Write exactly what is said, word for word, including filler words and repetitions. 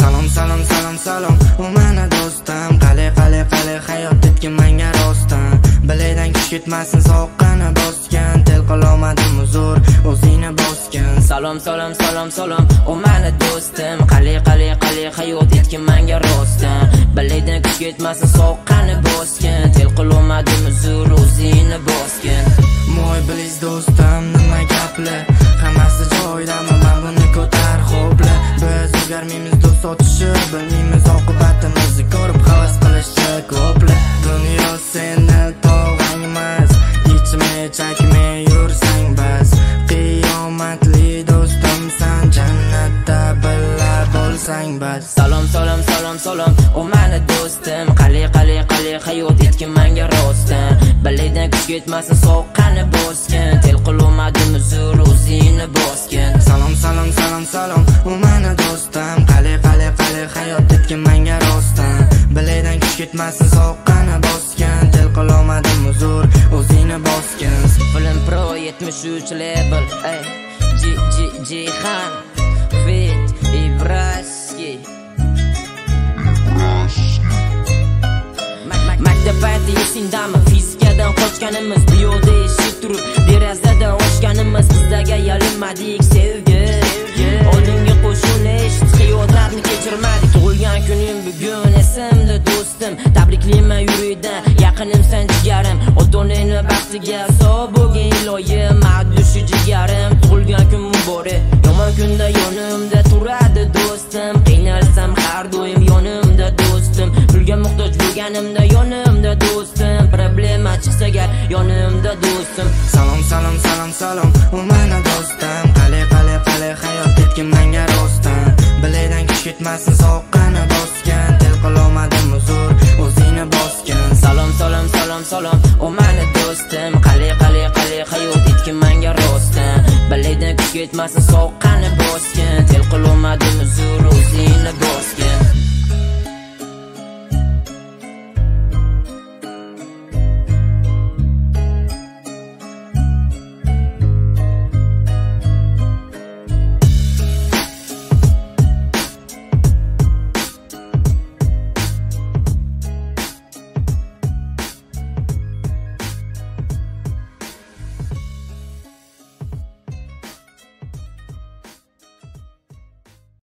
Salom salom salom salom u meni do'stim, qale qale qale hayot etgan menga rostdan. Bilaydan kuch ketmasin soqqani bosgan, tel qilolmadim huzur o'zingni bosgan. Salom salom salom salom u meni do'stim, qale qale qale hayot etgan menga rostdan. Bilaydan kuch ketmasin soqqani bosgan, tel qilolmadim huzur o'zingni bosgan. Moy bilis do'stim nima gaplar, hammasi joyidami, men buni ko'tar xo'pla. Biz o'zgarmaymiz do'st otishib, bilmaymiz oqibatimizni ko'rib havas qilishcha ko'plar. Dunyo seni tog'ang emas, ichmay chakmay yursang bas. Qiyomatli do'stimsan, jannatda birga bo'lsang bas. Salom salom salom salom u meni do'stim, qale qale qale hayot etgan menga rostdan. Bilaydan kuch ketmasin soqqani bosgan, tel qilolmadim huzur o'zingni bosgan. Salom salom salom salom u meni do'stim, qale qale qale hayot etgan menga rostdan. Bilaydan kuch ketmasin soqqani bosgan, tel qilolmadim huzur o'zingni bosgan. Film Pro yetmish uch label, ey G G Jihan Fit Ibraski. Maktab payti esingdami, fizikadan qochganimiz, biyoda eshik turib derazadan oshganimiz. Bizlarga yalinmadik sevgi, oldinga qo'shun eshit, xiyonatni kechirmadik. Tug'ilgan kuning bugun esimda do'stim, tabriklayman yurikdan, yaqinimsan jigarim. Ota-onangni baxtiga sog' bo'lgin iloyim, madlushi jigarim. Tug'ilgan kun muborak, yomon kunda yonimda turadi do'stim, qiynalsam har doim yonimda do'stim, pulga muhtoj bo'lganimda yonimda do'stim, problema chiqsa gar yonimda do'stim. Salom salom salom salom u meni do'stim, qale qale qale hayot etgan menga rostdan. Bilaydan kuch ketmasin soqqani bosgan, tel qilolmadim huzur o'zingni bosgan. Salom salom salom salom u meni do'stim, qale qale qale hayot etgan menga rostdan. Bilaydan kuch ketmasin soqqani bosgan, tel qilolmadim huzur o'zingni